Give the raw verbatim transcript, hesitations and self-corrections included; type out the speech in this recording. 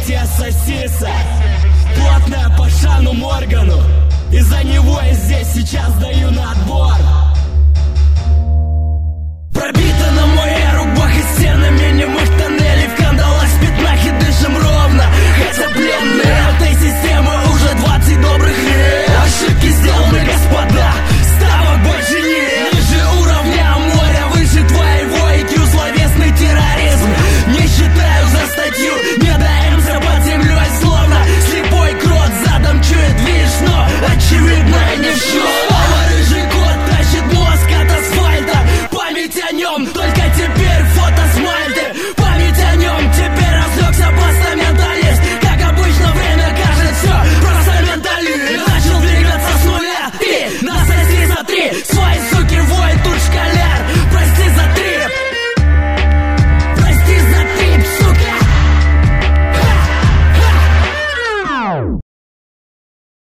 третья сосиса, плотная по Шану Моргану, и за него я здесь сейчас даю на отбор.